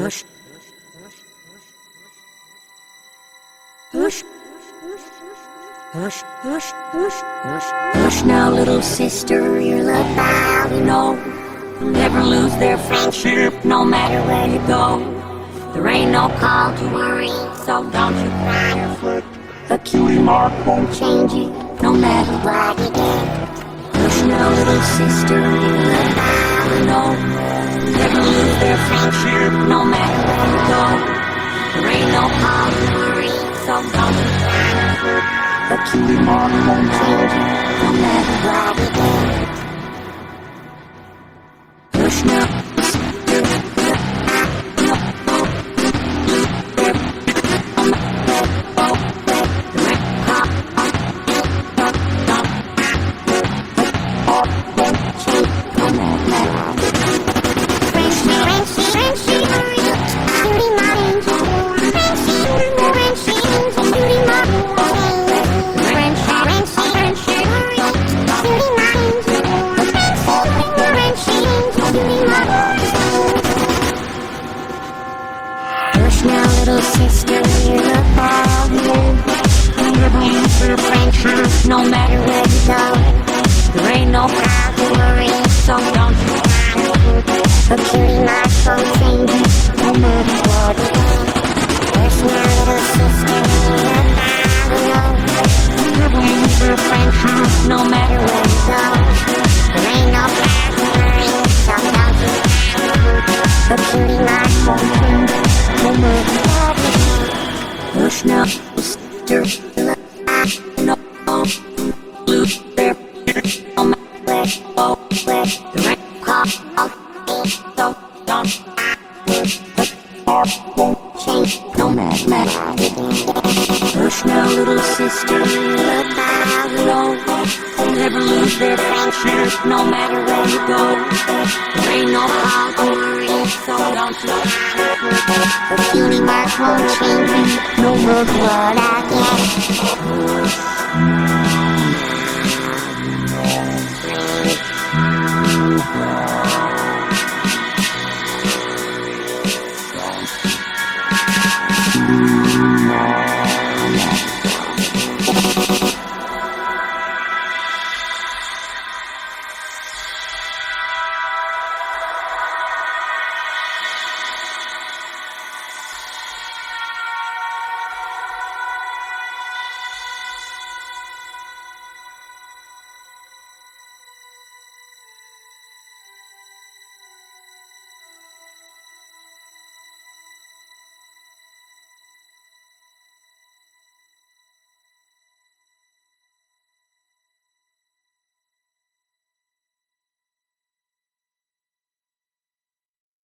Hush now, little sister, you're the bow, you know. You'll never lose their friendship, no matter where you go. There ain't no call to worry, so don't you cry or fret. The cutie mark won't change you, no matter what you do. Hush now, little sister, you're the bow, you know. You'll never lose their friendship, no matter where you go. There ain't no call to worry, so don't you cry or fret. The cutie mark won't change you, no matter what you do. Hush now, little sister, you're the ball, you'll never lose their friendship, no matter where you go. There ain't no cause to worry, so don't you cry. The cutie mark won't change you, no matter what you do. There's no little sister, you're the ball, you'll never lose their friendship, no matter where you go. There ain't no cause to worry, so don't you cry. The cutie mark won't change you, no matter what you do. Hush now, sister, no, lose their no matter where, oh, where the rain call, so don't the heart won't change, no matter. Hush now, little sister, you'll never lose their friendship, no matter where you go. There ain't no cause to worry, so don't you cry. The cutie mark won't change me, no matter what I get.